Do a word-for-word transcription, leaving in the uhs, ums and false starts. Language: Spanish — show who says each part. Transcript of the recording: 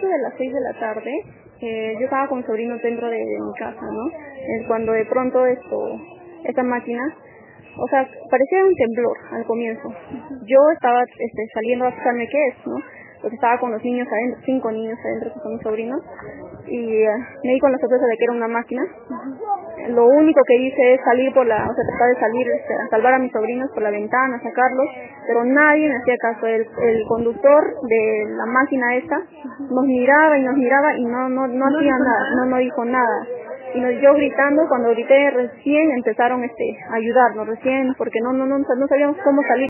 Speaker 1: de las seis de la tarde, eh, yo estaba con mi sobrino dentro de, de mi casa, ¿no? Eh, cuando de pronto esto, esta máquina, o sea, parecía un temblor al comienzo. Yo estaba este, saliendo a fijarme qué es, ¿no? Porque estaba con los niños adentro, cinco niños adentro que son mis sobrinos, y uh, me di con la sorpresa de que era una máquina. Lo único que hice es salir por la, o sea, tratar de salir, este, a salvar a mis sobrinos por la ventana, sacarlos, pero nadie me hacía caso. El, el conductor de la máquina esta nos miraba y nos miraba y no, no, no hacía nada, no, no dijo nada. Y nos, yo gritando, cuando grité recién empezaron este, a ayudarnos, recién, porque no, no, no, no sabíamos cómo salir.